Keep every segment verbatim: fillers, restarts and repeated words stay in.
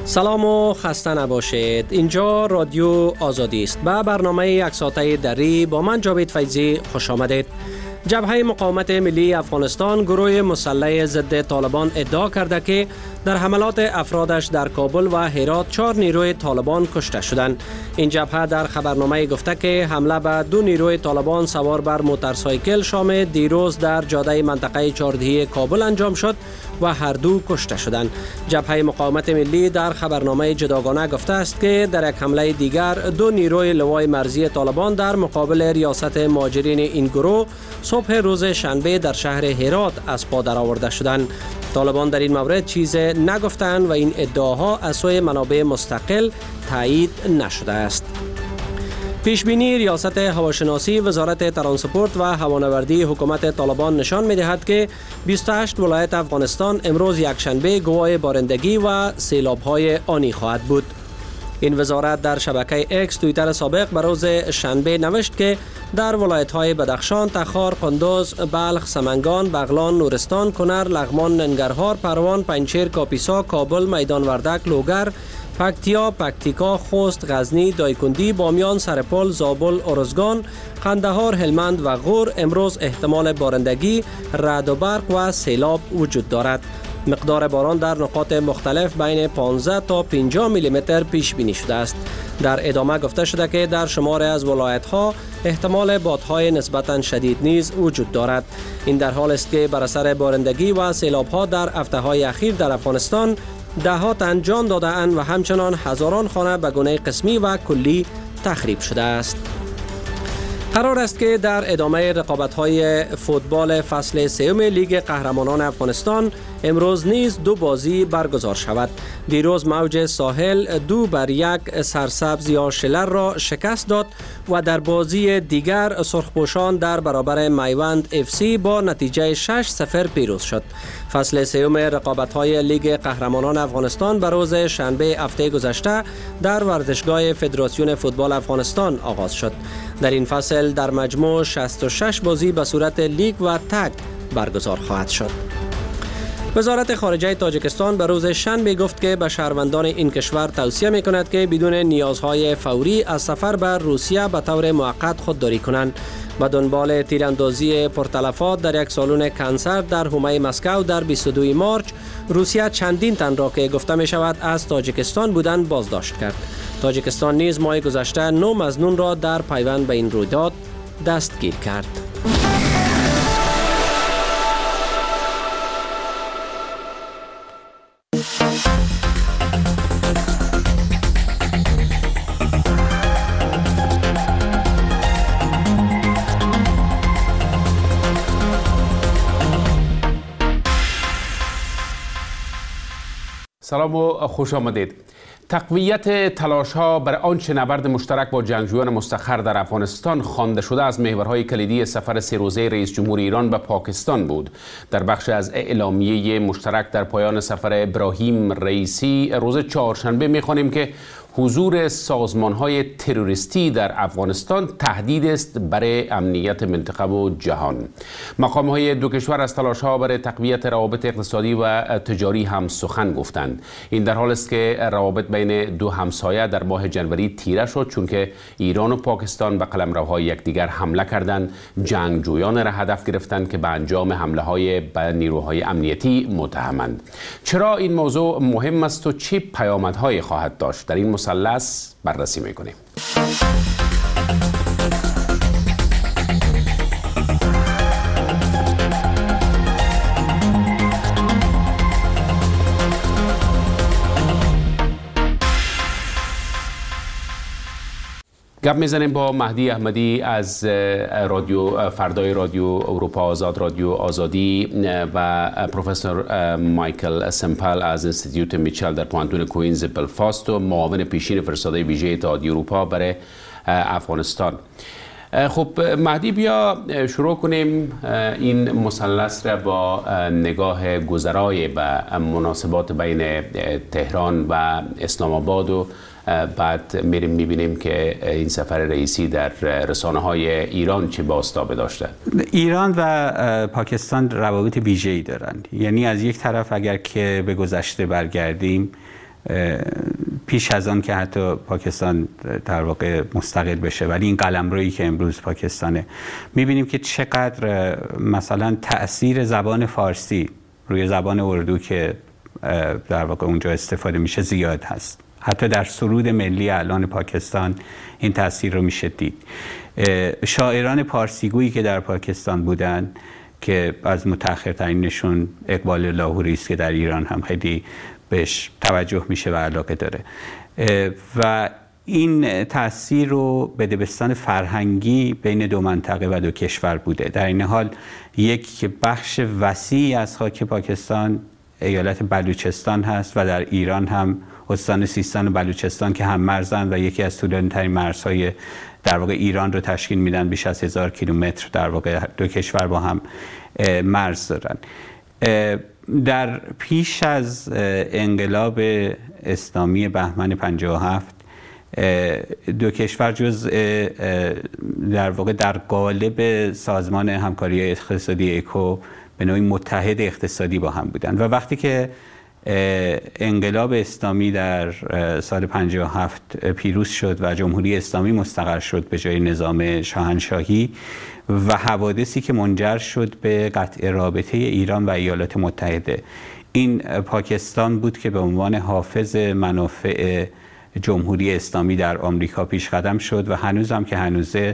سلام و خسته نباشید. اینجا رادیو آزادی است. به برنامه یک ساعته دری با من جاوید فیضی خوش آمدید. جبهه مقاومت ملی افغانستان گروه مسلح ضد طالبان ادعا کرده که در حملات افرادش در کابل و هرات چهار نیروی طالبان کشته شدند. این جبهه در خبرنامه گفته که حمله به دو نیروی طالبان سوار بر موتورسایکل شام دیروز در جاده منطقه چهاردهی کابل انجام شد و هر دو کشته شدند. جبهه مقاومت ملی در خبرنامه جداگانه گفته است که در یک حمله دیگر دو نیروی لوای مرزی طالبان در مقابل ریاست مهاجرین این گروه صبح روز شنبه در شهر هرات از پا درآورده شدند. طالبان در این مورد چیزی نگفتند و این ادعاها از سوی منابع مستقل تایید نشده است. پیشبینی ریاست هواشناسی وزارت ترانسپورت و هوانوردی حکومت طالبان نشان می‌دهد که بیست و هشت ولایت افغانستان امروز یکشنبه گواه بارندگی و سیلاب‌های آنی خواهد بود. این وزارت در شبکه اکس توییتر سابق بر روز شنبه نوشت که در ولایت‌های بدخشان، تخار، قندوز، بلخ، سمنگان، بغلان، نورستان، کنر، لغمان، ننگرهار، پروان، پنجشیر، کاپیسا، کابل، میدان وردک، لوگر، پکتیا، پکتیکا، خوست، غزنی، دایکندی، بامیان، سرپل، زابل، ارزگان، قندهار، هلمند و غور امروز احتمال بارندگی، رعد و برق و سیلاب وجود دارد. مقدار باران در نقاط مختلف بین پانزده تا پنجاه میلی متر پیش بینی شده است. در ادامه گفته شده که در شمار از ولایت‌ها احتمال بادهای نسبتاً شدید نیز وجود دارد. این در حال است که بر اثر بارندگی و سیلاب‌ها در هفته‌های اخیر در افغانستان ده ها تن جان داده اند و همچنان هزاران خانه به گونه قسمی و کلی تخریب شده است. قرار است که در ادامه رقابت‌های فوتبال فصل سوم لیگ قهرمانان افغانستان امروز نیز دو بازی برگزار شود. دیروز موج ساحل دو بر یک سرسبز یا شلر را شکست داد و در بازی دیگر سرخپوشان در برابر میوند اف سی با نتیجه شش صفر پیروز شد. فصل سوم رقابت‌های لیگ قهرمانان افغانستان بر روز شنبه هفته گذشته در ورزشگاه فدراسیون فوتبال افغانستان آغاز شد. در این فصل در مجموع شصت و شش بازی به صورت لیگ و تگ برگزار خواهد شد. وزارت خارجه تاجیکستان به روز شنبه گفت که به شهروندان این کشور توصیه می‌کند که بدون نیازهای فوری از سفر به روسیه به طور موقت خودداری کنند. به دنبال تیراندازی پرتلفات در یک سالن کنسرت در حومه مسکو در بیست و دوم مارچ، روسیه چندین تن را که گفته می شود از تاجیکستان بودند بازداشت کرد. تاجیکستان نیز ماه گذشته نه مظنون را در پیوند به این رویداد دستگیر کرد. سلام و خوش آمدید. تقویت تلاش‌ها برای آنچه نبرد مشترک با جنگجویان مستخر در افغانستان خوانده شده از محورهای کلیدی سفر سه روزه رئیس جمهور ایران به پاکستان بود. در بخش از اعلامیه مشترک در پایان سفر ابراهیم رئیسی روز چهارشنبه می‌خوانیم که حضور سازمان‌های تروریستی در افغانستان تهدید است برای امنیت منطقه و جهان. مقام‌های دو کشور از تلاش‌ها برای تقویت روابط اقتصادی و تجاری هم سخن گفتند. این در حال است که روابط بین دو همسایه در ماه جنوری تیره شد، چون که ایران و پاکستان به قلمروهای یکدیگر حمله کردند. جنگجویان را هدف گرفتند که به انجام حمله‌های به نیروهای امنیتی متهمند. چرا این موضوع مهم است و چه پیامدهایی خواهد داشت؟ در این مثلث بررسی می‌کنیم. گپ میزنیم با مهدی احمدی از رادیو فردای رادیو اروپا آزاد، رادیو آزادی، و پروفسور مایکل سمپل از انستیتیوت میچل در پوانتون کوینز بلفاست و معاون پیشین فرستاده ویژه اتحادیه اروپا برای افغانستان. خب مهدی، بیا شروع کنیم این مثلث را با نگاه گذرای به مناسبات بین تهران و اسلام آباد و بعد میریم میبینیم که این سفر رئیسی در رسانه های ایران چه بازتابی داشته. ایران و پاکستان روابط ویژه‌ای دارند. یعنی از یک طرف اگر که به گذشته برگردیم، پیش از آن که حتی پاکستان در واقع مستقل بشه، ولی این قلمرویی که امروز پاکستانه، می‌بینیم که چقدر مثلا تأثیر زبان فارسی روی زبان اردو که در واقع اونجا استفاده میشه زیاد هست. حتی در سرود ملی الان پاکستان این تأثیر رو میشه دید. شاعران پارسیگویی که در پاکستان بودن که از متأخرترینشون اقبال لاهوری است که در ایران هم خیلی بهش توجه میشه و علاقه داره و این تأثیر رو به دبستان فرهنگی بین دو منطقه و دو کشور بوده. در این حال یک بخش وسیعی از خاک پاکستان ایالت بلوچستان هست و در ایران هم استان سیستان و بلوچستان که هم مرزن و یکی از طولانی‌ترین مرزهای در واقع ایران رو تشکیل میدن. بیش از هزار کیلومتر در واقع دو کشور با هم مرز دارن. در پیش از انقلاب اسلامی بهمن پنجاه و هفت دو کشور جز در واقع در قالب سازمان همکاری اقتصادی اکو به نوعی متحد اقتصادی با هم بودن و وقتی که انقلاب اسلامی در سال پنجاه و هفت پیروز شد و جمهوری اسلامی مستقر شد به جای نظام شاهنشاهی و حوادثی که منجر شد به قطع رابطه ایران و ایالات متحده، این پاکستان بود که به عنوان حافظ منافع جمهوری اسلامی در آمریکا پیش قدم شد و هنوز هم که هنوزه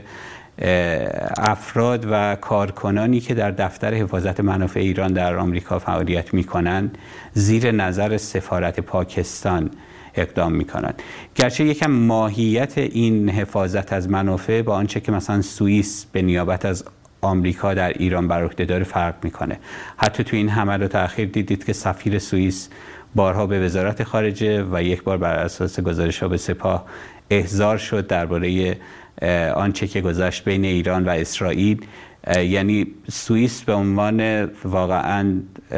افراد و کارکنانی که در دفتر حفاظت منافع ایران در آمریکا فعالیت می‌کنند زیر نظر سفارت پاکستان اقدام می‌کنند. گرچه یکم ماهیت این حفاظت از منافع با آنچه که مثلا سوئیس به نیابت از آمریکا در ایران بر عهده داره فرق می‌کنه. حتی تو این حملات اخیر دیدید که سفیر سوئیس بارها به وزارت خارجه و یک بار بر اساس گزارش‌ها به سپاه احضار شد درباره آنچه که گذشت بین ایران و اسرائیل. یعنی سوئیس به عنوان واقعاً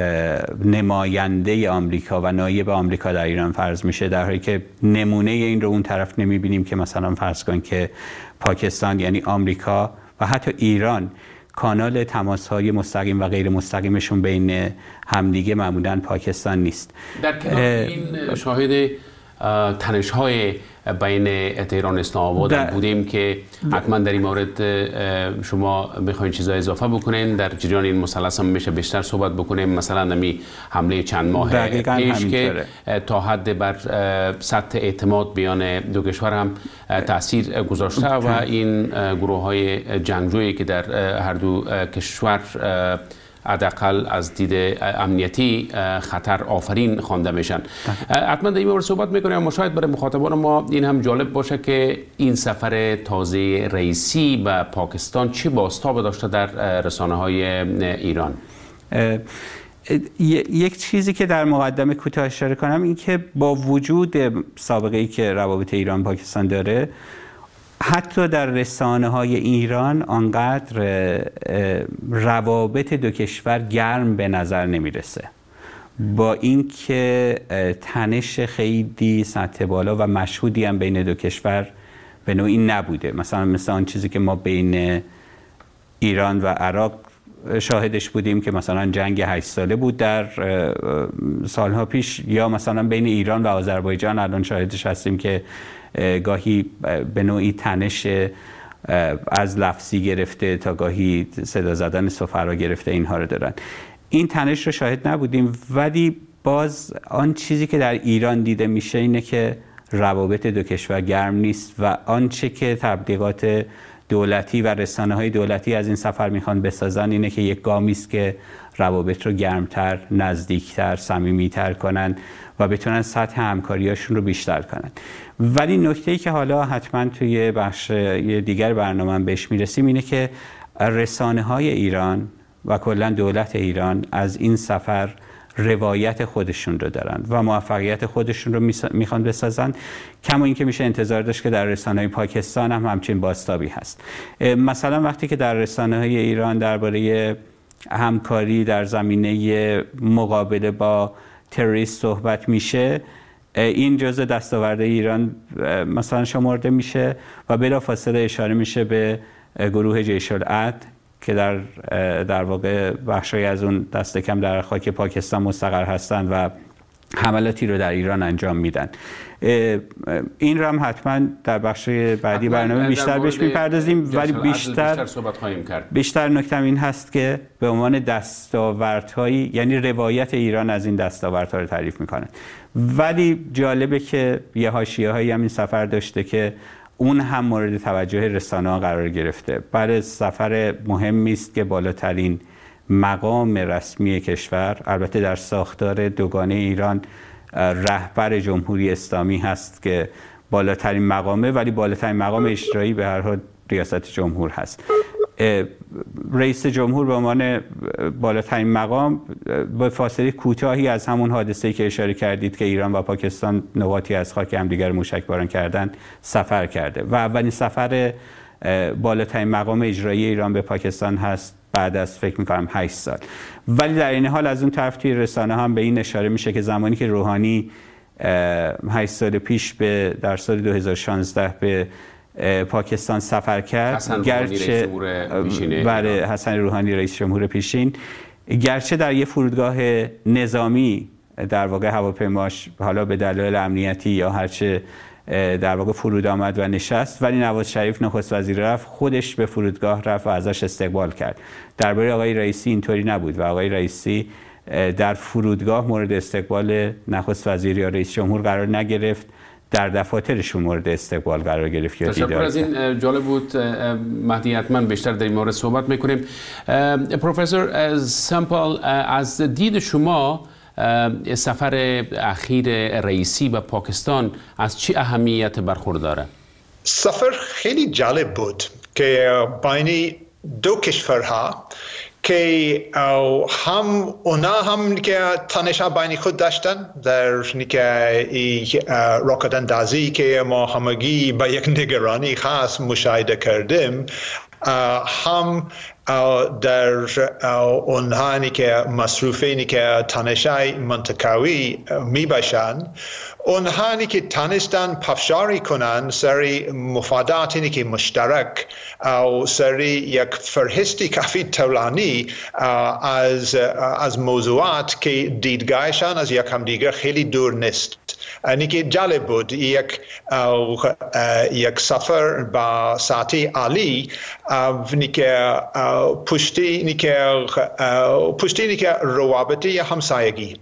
نماینده آمریکا و نایب آمریکا در ایران فرض میشه، در حالی که نمونه این رو اون طرف نمیبینیم که مثلا فرض کن که پاکستان یعنی آمریکا و حتی ایران کانال تماس‌های مستقیم و غیر مستقیمشون بین همدیگه معمولاً پاکستان نیست. در کنار این شاهد تنش‌های بین تهران اسلام آباد بودیم که حتما در این مورد شما میخواین چیزای اضافه بکنین. در جریان این مثلث هم میشه بیشتر صحبت بکنیم. مثلا نمی حمله چند ماه پیش که تا حد بر سطح اعتماد بیان دو کشور هم تاثیر گذاشته و این گروه های جنگجویی که در هر دو کشور حداقل از دید امنیتی خطر آفرین خوانده میشن. حتما در این مورد صحبت میکنیم. اما شاید برای مخاطبان ما این هم جالب باشه که این سفر تازه رئیسی به پاکستان چه بازتاب داشته در رسانه های ایران؟ یک چیزی که در مقدمه کوتاه اشاره کنم این که با وجود سابقه ای که روابط ایران پاکستان داره، حتی در رسانه های ایران آنقدر روابط دو کشور گرم به نظر نمیرسه، با اینکه تنش خیلی سطح بالا و مشهودی هم بین دو کشور به نوعی نبوده. مثلا مثل آن چیزی که ما بین ایران و عراق شاهدش بودیم که مثلا جنگ هشت ساله بود در سالها پیش، یا مثلا بین ایران و آذربایجان الان شاهدش هستیم که گاهی به نوعی تنش از لفظی گرفته تا گاهی صدا زدن سفرا گرفته اینها رو دارن. این تنش رو شاهد نبودیم، ولی باز آن چیزی که در ایران دیده میشه اینه که روابط دو کشور گرم نیست و آنچه که تبلیغات دولتی و رسانه‌های دولتی از این سفر میخوان بسازن اینه که یک گامی است که روابط رو گرمتر، نزدیکتر، صمیمیتر کنن و بتونن سطح همکاریاشون رو بیشتر کنن. ولی نکته‌ای که حالا حتما توی بخش دیگر برنامه بهش میرسیم اینه که رسانه‌های ایران و کلا دولت ایران از این سفر روایت خودشون رو دارن و موفقیت خودشون رو میخوان بسازن، کما اینکه میشه انتظار داشت که در رسانه‌های پاکستان هم همچین بازتابی هست. مثلا وقتی که در رسانه‌های ایران درباره همکاری در زمینه مقابله با تروریست صحبت میشه، این جزء دستاورد ایران مثلا شمرده میشه و بلافاصله اشاره میشه به گروه جیش العدل که در در واقع بخشی از اون دست کم در خاک پاکستان مستقر هستند و حملاتی رو در ایران انجام میدن. این رو هم حتما در بخش بعدی برنامه بیشتر بهش میپردازیم، ولی بیشتر بیشتر صحبت خواهیم کرد. بیشتر نکته این هست که به عنوان دستاوردهایی، یعنی روایت ایران از این دستاوردها رو تعریف میکنن. ولی جالبه که یه حاشیه‌هایی هم این سفر داشته که اون هم مورد توجه رسانه‌ها قرار گرفته. برای سفر مهمی است که بالاترین مقام رسمی کشور، البته در ساختار دوگانه ایران رهبر جمهوری اسلامی هست که بالاترین مقامه، ولی بالاترین مقام اجرایی به هر حال ریاست جمهور هست. رئیس جمهور به عنوان بالاترین مقام با فاصله کوتاهی از همون حادثه‌ای که اشاره کردید که ایران و پاکستان نقاطی از خاک همدیگر موشکباران کردن سفر کرده و اولین سفر بالاترین مقام اجرایی ایران به پاکستان هست بعد از فکر می‌کنم هشت سال. ولی در این حال از اون طرف توی رسانه هم به این اشاره میشه که زمانی که روحانی هشت سال پیش به در سال دو هزار و شانزده به پاکستان سفر کرد، گرچه برای حسن روحانی رئیس جمهور پیشین، گرچه در یه فرودگاه نظامی در واقع هواپیماش حالا به دلایل امنیتی یا هرچه در واقع فرود آمد و نشست، ولی نواز شریف نخست وزیر رفت، خودش به فرودگاه رفت و ازش استقبال کرد. درباره آقای رئیسی اینطوری نبود و آقای رئیسی در فرودگاه مورد استقبال نخست وزیر یا رئیس جمهور قرار نگرفت، در دفاترشون مورد استقبال قرار گرفت. تشکر از این، جالب بود. مهدی حتما بیشتر در این مورد صحبت میکنیم. پروفسور سمپل، از دید شما سفر اخیر رئیسی به پاکستان از چه اهمیت برخورداره؟ سفر خیلی جالب بود که بین دو کشورها که هم اونا هم که تنش‌ها بین خود داشتن در که راکت اندازی که ما همگی با یک نگرانی خاص مشاهده کردیم، هم در اونهایی که مصروفینی که تنش‌های منطقوی می باشند، اونهایی که تانستن پافشاری کنند سری مفاداتی که مشترک او سری یک فرهستی کافی طولانی از از موضوعات که دیدگاهشان از یک همدیگر خیلی دور نیست. اینی که جالب بود، یک یک سفر با سطح عالی نیکه پشتی نیکه پشتی نیکه روابطی همسایگی.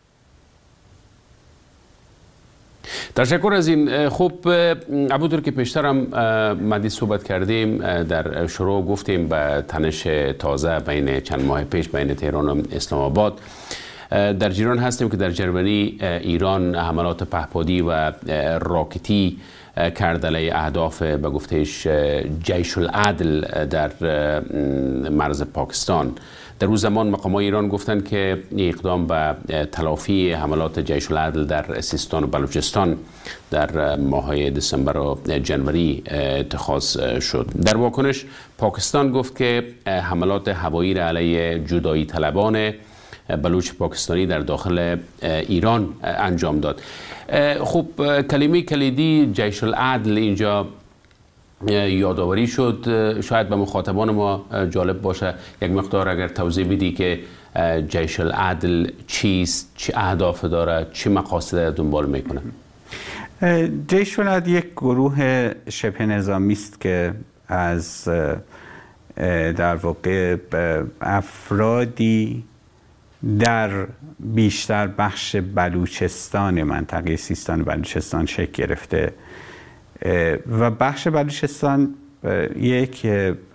تشکر از این. خب همونطور که پیشتر هم مدی صحبت کردیم، در شروع گفتیم به تنش تازه بین چند ماه پیش بین تهران و اسلام آباد. در جریان هستیم که در جرمنی ایران حملات پهپادی و راکتی کرد علیه اهداف به گفتهش جیش العدل در مرز پاکستان. در اون زمان مقامات ایران گفتند که اقدام به تلافی حملات جیش العدل در سیستان و بلوچستان در ماه‌های دسامبر و جنوری اتخاذ شد. در واکنش پاکستان گفت که حملات هوایی علیه جدایی طلبان بلوچ پاکستانی در داخل ایران انجام داد. خب کلمه کلیدی جیش العدل اینجا یادآوری شد. شاید به مخاطبان ما جالب باشه یک مقدار اگر توضیح بدی که جیش العدل چیست، چه اهداف داره، چه مقاصد دنبال میکنه؟ جیش العدل یک گروه شبه نظامی است که از در واقع افرادی در بیشتر بخش بلوچستان منطقه سیستان و بلوچستان شکل گرفته و بخش بلوچستان یک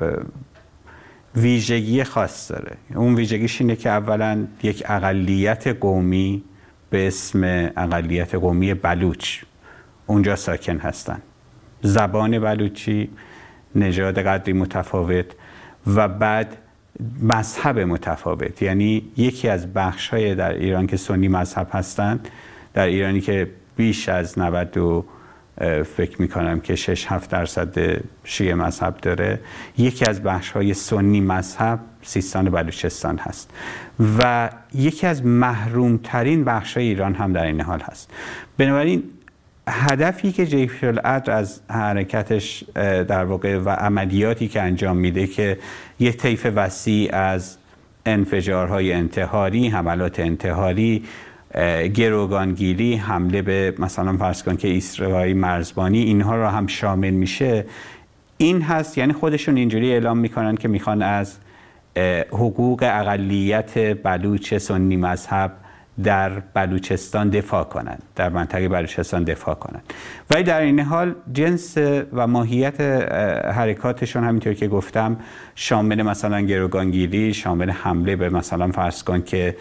ویژگی خاص داره. اون ویژگیش اینه که اولا یک اقلیت قومی به اسم اقلیت قومی بلوچ اونجا ساکن هستن، زبان بلوچی، نژاد قدری متفاوت و بعد مذهب متفاوت. یعنی یکی از بخش‌های در ایران که سنی مذهب هستند، در ایرانی که بیش از نود و فکر میکنم که شش هفت درصد شیعه مذهب داره، یکی از بخش‌های سنی مذهب سیستان و بلوچستان هست و یکی از محرومترین بخش‌های ایران هم در این حال هست. بنابراین هدفی که جیش العدل از حرکتش در واقع و عملیاتی که انجام میده که یک طیف وسیع از انفجارهای انتحاری، حملات انتحاری گروگانگیری، حمله به مثلا فرض کن که ایستگاه‌های مرزبانی، اینها رو هم شامل میشه. این هست، یعنی خودشون اینجوری اعلام میکنن که میخوان از حقوق اقلیت بلوچ سنی مذهب در بلوچستان دفاع کنند، در منطقه بلوچستان دفاع کنند. ولی در این حال جنس و ماهیت حرکاتشون همینطور که گفتم شامل مثلا گروگانگیری، شامل حمله به مثلا فرض کن که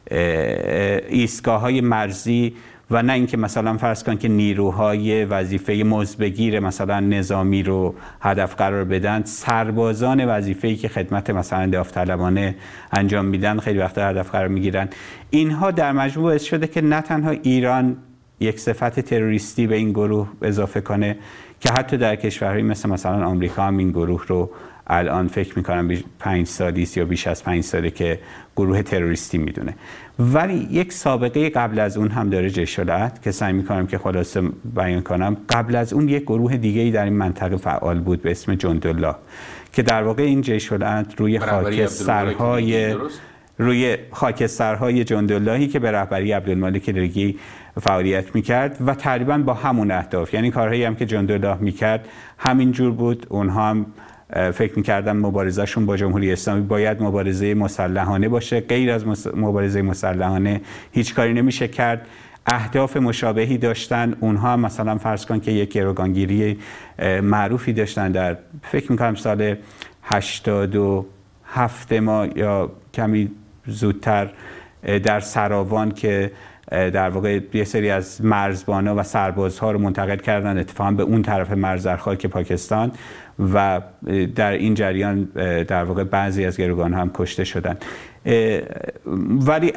ایستگاه‌های مرزی و نه اینکه مثلا فرض کن که نیروهای وظیفه مزبگیر مثلا نظامی رو هدف قرار بدن، سربازان وظیفه‌ای که خدمت مثلا داوطلبانه انجام میدن خیلی وقتا هدف قرار میگیرن. اینها در مجموع باعث شده که نه تنها ایران یک صفت تروریستی به این گروه اضافه کنه که حتی در کشورهایی مثل مثلا آمریکا هم این گروه رو الان فکر میکنم پنج سالی یا بیش از پنج ساله که گروه تروریستی میدونه، ولی یک سابقه قبل از اون هم داره جیش العدل که سعی میکنم که خلاصه بیان کنم. قبل از اون یک گروه دیگه‌ای در این منطقه فعال بود به اسم جندالله که در واقع این جیش العدل روی خاکسترهای روی خاکسترهای جنداللهی که به رهبری عبدالمالک ریگی فعالیت میکرد و تقریبا با همون اهداف، یعنی کارهایی هم که جندالله میکرد همین جور بود. اونها هم فکر می‌کردن مبارزهشون با جمهوری اسلامی باید مبارزه مسلحانه باشه، غیر از مبارزه مسلحانه هیچ کاری نمیشه کرد. اهداف مشابهی داشتن اونها، مثلا فرض کن که یک گروگانگیری معروفی داشتن در فکر می‌کنم سال هشتاد و هفت ما یا کمی زودتر در سراوان که در واقع یه سری از مرزبانا و سربازها رو منتقل کردن اتفاقا به اون طرف مرز در خاک پاکستان و در این جریان در واقع بعضی از گروگان‌ها هم کشته شدن. ولی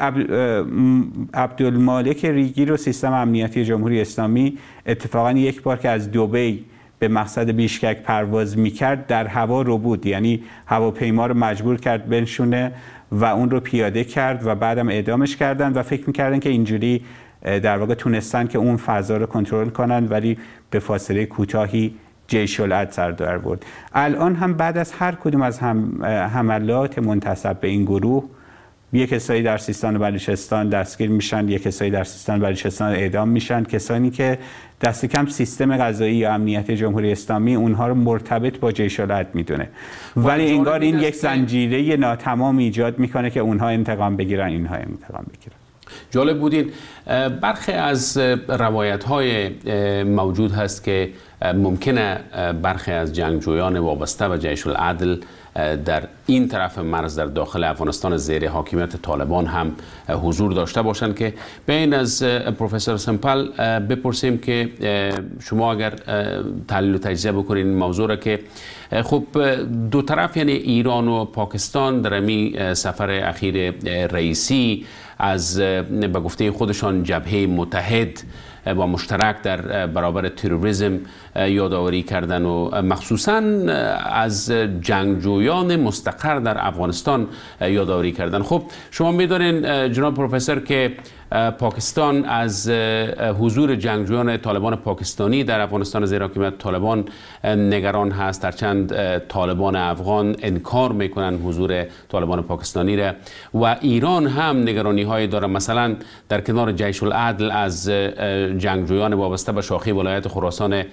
عبدالمالک ریگی رو سیستم امنیتی جمهوری اسلامی اتفاقا یک بار که از دبی به مقصد بیشکک پرواز میکرد در هوا رو بود، یعنی هواپیما رو مجبور کرد بنشونه و اون رو پیاده کرد و بعدم اعدامش کردن و فکر میکردن که اینجوری در واقع تونستن که اون فضا رو کنترل کنن، ولی به فاصله کوتاهی جیش العدل سر در برد. الان هم بعد از هر کدوم از هم حملات منتسب به این گروه، یک کسایی در سیستان و بلوچستان دستگیر میشن، یک کسایی در سیستان و بلوچستان اعدام میشن، کسانی که دست کم سیستم قضایی یا امنیت جمهوری اسلامی اونها رو مرتبط با جیش العدل میدونه، ولی انگار این یک زنجیره ناتمام ایجاد میکنه که اونها انتقام بگیرن، اینها انتقام بگیرن. جالب بودین. برخی از روایت‌های موجود هست که ممکنه برخی از جنگجویان وابسته به جیش العدل در این طرف مرز در داخل افغانستان زیر حاکمیت طالبان هم حضور داشته باشند، که بین از پروفسور سمپل بپرسیم که شما اگر تحلیل و تجزیه بکنین این موضوع را که خب دو طرف یعنی ایران و پاکستان در این سفر اخیر رئیسی از به گفته خودشان جبهه متحد و مشترک در برابر تروریسم یادآوری کردن و مخصوصاً از جنگجویان مستقر در افغانستان یادآوری کردن. خب شما می‌دونین جناب پروفسور که پاکستان از حضور جنگجویان طالبان پاکستانی در افغانستان زیر حاکمیت طالبان نگران هست، هرچند طالبان افغان انکار میکنن حضور طالبان پاکستانی را، و ایران هم نگرانی های داره. مثلا در کنار جیش العدل از جنگجویان وابسته به شاخه ولایت خراسان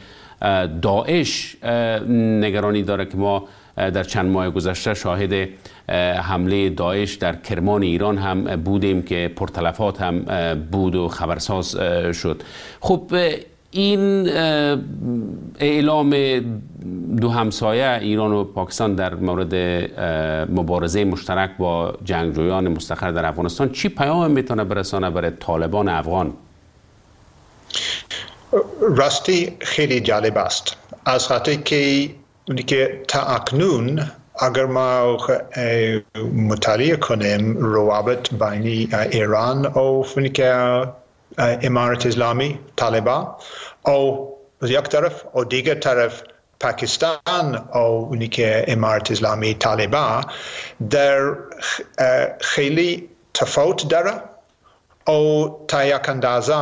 داعش نگرانی داره که ما در چند ماه گذشته شاهد حمله داعش در کرمان ایران هم بودیم که پرتلفات هم بود و خبرساز شد. خب این اعلام دو همسایه ایران و پاکستان در مورد مبارزه مشترک با جنگجویان مستقر در افغانستان چی پیام میتونه برسانه برای طالبان افغان؟ راستی خیلی جالب است، از خاطر که که تا اکنون اگر ما مطالعه کنیم روابط بین ایران و امارت اسلامی طالبان او یک طرف و دیگر طرف پاکستان و امارت اسلامی طالبان در خیلی تفاوت داره او تا یک اندازه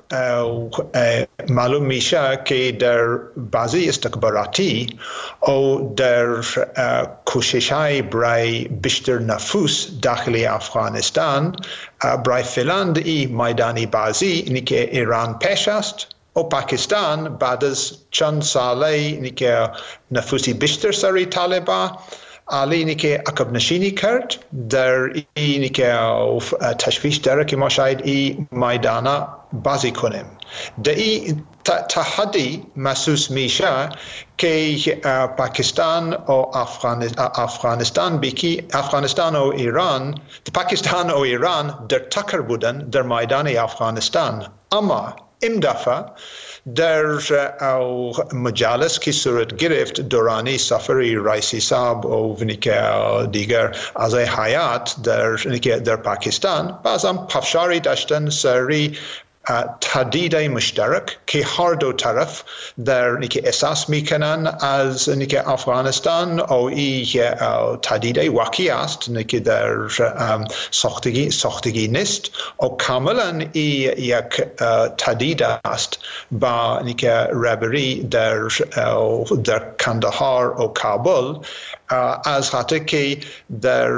معلوم میشه که در بعضی استخباراتی او در کوشش های برای بیشتر نفوذ داخل افغانستان برای فعلا این میدانی بازی اینی که ایران پیش است و پاکستان بعد از چند ساله اینی که نفوذی بیشتر سری طالبان علی اینی که عقب نشینی کرد در اینی که تشویش داره که ما شاید این میدانه بازی کنیم. در این تحدی محسوس میشه که پاکستان و افغانستان بیکی افغانستان و ایران پاکستان و ایران در تکر بودن در میدان افغانستان، اما این دفعه در مجالس که صورت گرفت دورانی سفری رئیسی صاحب و دیگر اعضای هیئت در در پاکستان بازم پافشاری داشتن سری تهدید مشترک که هر دو طرف در نیک احساس میکنن از نیک افغانستان او این تهدید واقعی است نیک در ساختگی ساختگی نیست و کاملا این یک تهدید است با نیک رهبری در در کندهار و کابل، از خاطر که در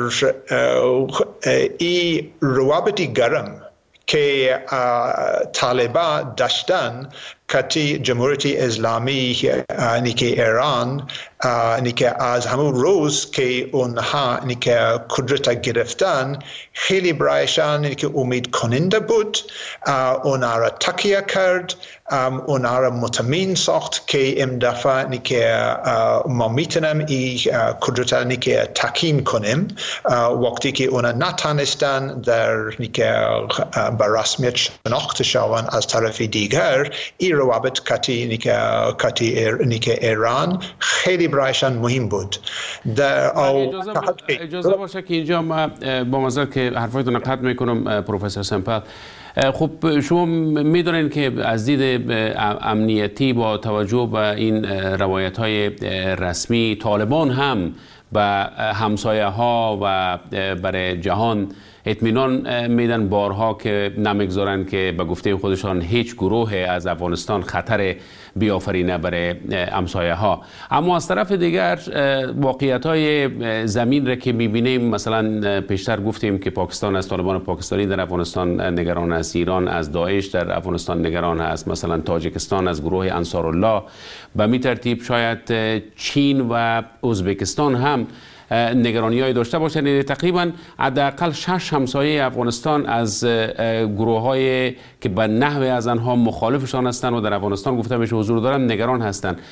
این روابطی گرم که طالبان داشتن کتی جمهوری اسلامی نیک ایران نیک از همون روز که اونها نیک قدرت گرفتن خیلی برایشان نیک امید کننده بود، اونها را تکیه کرد، اونها را مطمئن ساخت که این دفعه نیک ما میتونیم این قدرت نیک تحکیم کنیم وقتی که اونها نتانستن در نیک به رسمیت شناخته شوند از طرف دیگر. این روابط کتی نیک کتی نیک ایران خیلی برایشان مهم بود. در اجازه, اجازه باشه که اینجا ما با معذرت که حرفایتون قطع میکنم پروفسور سمپل، خب شما میدونین که از دید امنیتی با توجه به این روایت های رسمی طالبان هم به همسایه ها و برای جهان اطمینان میدن بارها که نمیگذارن که به گفته خودشان هیچ گروه از افغانستان خطر بیافرینه برای همسایه ها. اما از طرف دیگر واقعیت های زمین را که میبینیم، مثلا پیشتر گفتیم که پاکستان از طالبان پاکستانی در افغانستان نگران است، ایران از داعش در افغانستان نگران است، مثلا تاجیکستان از گروه انصارالله، به می ترتیب شاید چین و ازبکستان هم نگرانی‌هایی داشته باشند. تقریبا حداقل شش همسایه افغانستان از گروه‌های که به نحو از آنها مخالفشان هستند و در افغانستان گفته میشه حضور دارند نگران هستند.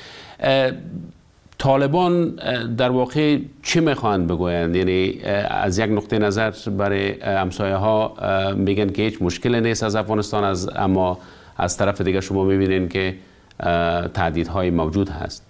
طالبان در واقع چی میخواهند بگویند؟ یعنی از یک نقطه نظر برای همسایه ها میگن که هیچ مشکلی نیست از افغانستان، از اما از طرف دیگر شما میبینین که تهدیدهای موجود هست.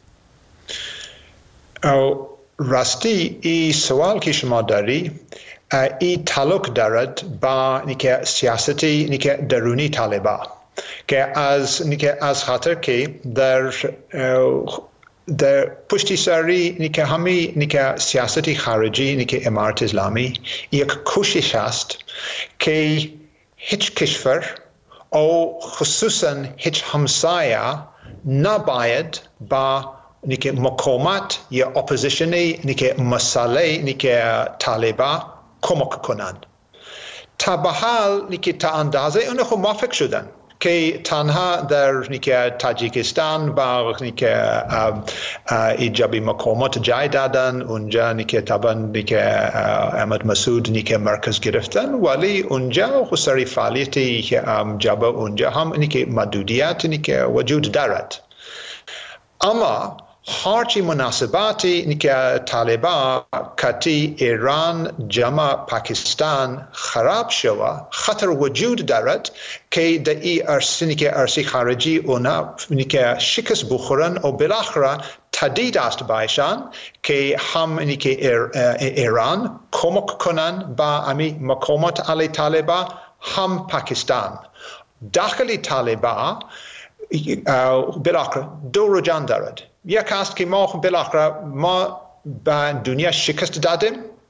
او راستی این سوال که شما داری این تعلق دارد با نیکه سیاستی نیکه درونی طالبان که از نیکه از خاطر که در در پشتی سری نیکه همی نیکه سیاستی خارجی نیکه امارت اسلامی یک کوشش است که هیچ کشور او خصوصا هیچ همسایه نباید با نیکه مقاومت یا اپوزیشنی نیکه مسئله نیکه طالبان کمک کنند. تا به حال نیکه تا اندازه اونها خود موافق شدن که تنها در نیکه تاجیکستان با نیکه ایجابی مقاومت جای دادن، اونجا نیکه طبعا نیکه احمد مسعود نیکه مرکز گرفتن، ولی اونجا خسری فعالیتی جبه اونجا هم نیکه محدودیت نیکه وجود دارد. اما هرچی مناسباتی نیکه طالبان کتی ایران جمع پاکستان خراب شود خطر وجود دارد که در این عرصه نیکه عرصه خارجی اونا نیکه شکست بخورن و بالاخره تهدید است بایشان که هم نیکه ایران کمک کنن با امی مقاومت علی طالبان، هم پاکستان. داخل طالبان بالاخره دو رجحان دارد. یک است که ما بالاخره ما به دنیا شکست دادیم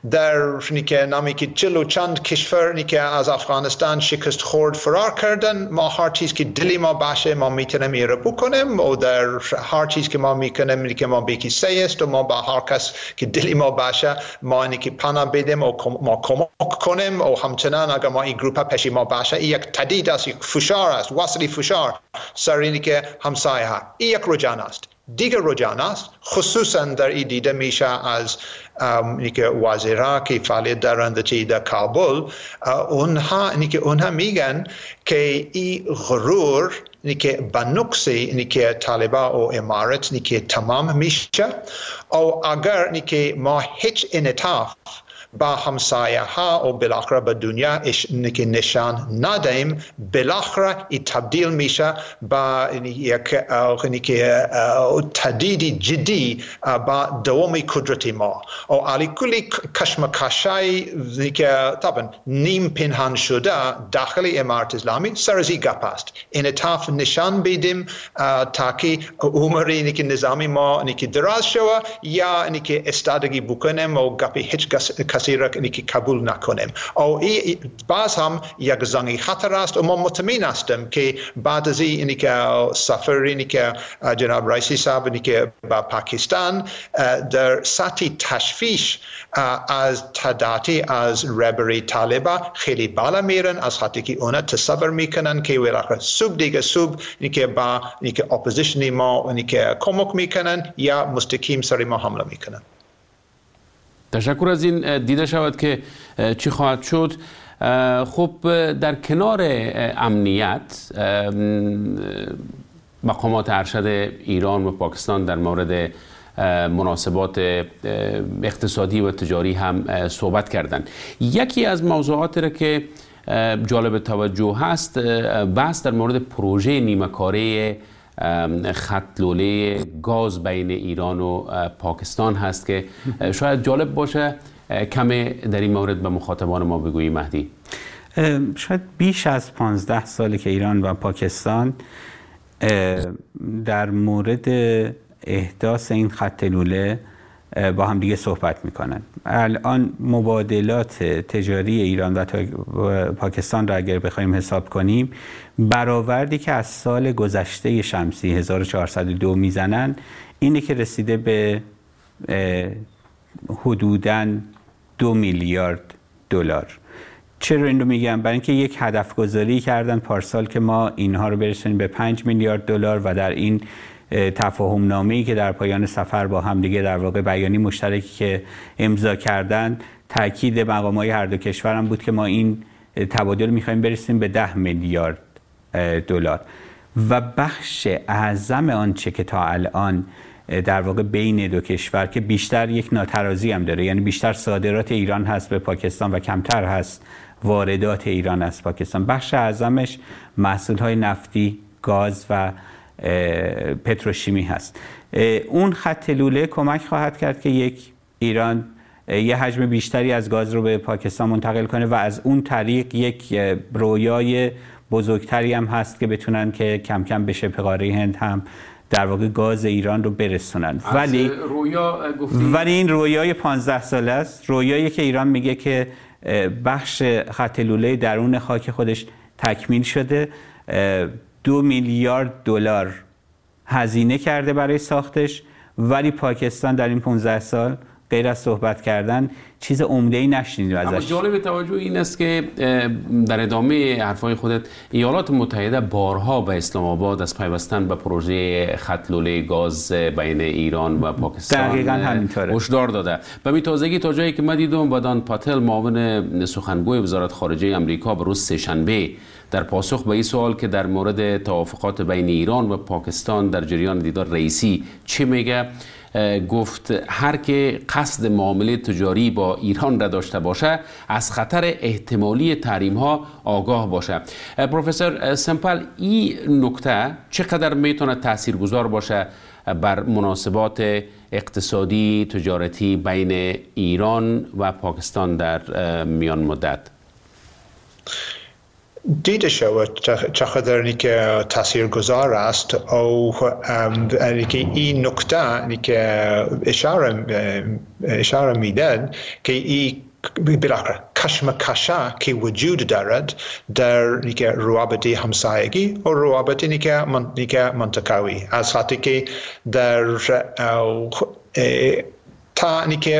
در که نامی که چلو چند کشور که از افغانستان شکست خورد فرار کردن، ما هر چیز که دلی ما باشه ما میتونیم ایره بکنیم و در هر چیز که ما میکنیم که ما بیکی سیست و ما با هر کس که دلی ما باشه ما اینی که پناه بدیم و ما کمک کنیم و همچنان اگر ما این گروپ پیش ما باشه این یک تهدید است، یک فشار است، وصلی فشار سر اینی که همسایه ها. این یک رجحان است. دیگر رجحان است خصوصا در این دیده میشه از اینکه وزیرها که فعالیت دارند در کابل، اونها اینکه اونها میگن که این غرور اینکه به نقص اینکه طالبان و امارات اینکه تمام میشه و اگر اینکه ما هیچ انعطاف با همسایه ها و بالاخره به دنیا که نشان ندهیم، بالاخره این تبدیل میشه با یک تهدید جدی با دوام قدرت ما و علی کلی کشمکشای که طبعا نیم پنهان شده داخل امارت اسلامی سر از این گپ است. انعطاف نشان بدیم تا که عمری که نظامی ما که دراز شوه یا که استادگی بکنیم و گپی هیچ کسی را که قبول نکنیم. او ای باز هم یک زنگ خطر است و ما مطمئن هستیم که بعد از این که سفر اینی که جناب رئیسی صاحب اینی که با پاکستان در سطح تشویش از تعدادی از رهبری طالبان خیلی بالا میرن، از خاطر که اونا تصور میکنن که وقت صبح دیگه صبح اینی که با اینی که اپوزیشن ما اینی که کمک میکنن یا مستقیم سر ما حمله میکنن. تشکر از این. دیده شود که چی خواهد شد. خب در کنار امنیت، مقامات ارشد ایران و پاکستان در مورد مناسبات اقتصادی و تجاری هم صحبت کردند. یکی از موضوعاتی را که جالب توجه هست بحث در مورد پروژه نیمه‌کاره خط لوله گاز بین ایران و پاکستان هست که شاید جالب باشه کمی در این مورد به مخاطبان ما بگویی مهدی. شاید بیش از پانزده ساله که ایران و پاکستان در مورد احداث این خط لوله با هم دیگه صحبت میکنن. الان مبادلات تجاری ایران و پاکستان را اگر بخوایم حساب کنیم، برآوردی که از سال گذشته شمسی هزار و چهارصد و دو میزنن اینه که رسیده به حدوداً دو میلیارد دلار. چرا این رو میگم؟ برای اینکه یک هدف گذاری کردن پارسال که ما اینها رو برسونیم به پنج میلیارد دلار و در این تفاهم نامه‌ای که در پایان سفر با هم دیگه در واقع بیانیه مشترکی که امضا کردن، تاکید مقام‌های هر دو کشور هم بود که ما این تبادل می‌خوایم برسیم به ده میلیارد دلار و بخش اعظم آنچه که تا الان در واقع بین دو کشور که بیشتر یک ناترازی هم داره، یعنی بیشتر صادرات ایران هست به پاکستان و کمتر هست واردات ایران از پاکستان، بخش اعظمش محصولات نفتی، گاز و پتروشیمی هست. اون خط لوله کمک خواهد کرد که یک ایران یه حجم بیشتری از گاز رو به پاکستان منتقل کنه و از اون طریق یک رویای بزرگتری هم هست که بتونن که کم کم به شبه قاره هند هم در واقع گاز ایران رو برسونن. ولی رویا ولی این رویای پانزده ساله است، رویایی که ایران میگه که بخش خط لوله درون خاک خودش تکمیل شده، دو میلیارد دلار هزینه کرده برای ساختش، ولی پاکستان در این پانزده سال غیر از صحبت کردن چیز عمده‌ای نشنیدیم ازش. اما جالب توجه این است که در ادامه حرفای خودت ایالات متحده بارها به اسلام آباد از پیوستن به پروژه خط لوله گاز بین ایران و پاکستان دقیقاً همینطوره هشدار داده. به می تازگی تا جایی که من دیدم بدان پاتل معاون سخنگوی وزارت خارجه آمریکا به روز سه‌شنبه در پاسخ به این سوال که در مورد توافقات بین ایران و پاکستان در جریان دیدار رئیسی چه میگه، گفت هر که قصد معامله تجاری با ایران را داشته باشه از خطر احتمالی تحریم ها آگاه باشه. پروفسور سمپل، این نکته چقدر میتونه تاثیرگذار باشه بر مناسبات اقتصادی تجارتی بین ایران و پاکستان در میان مدت؟ دیده شود چقدر که تاثیرگذار است او که این نکته که اشاره اشاره میدن که این بالاخره کشمکشا که وجود دارد در نیکه روابط همسایگی و روابط نیکه من نیکه منطقوی از حتی که در تا نیکه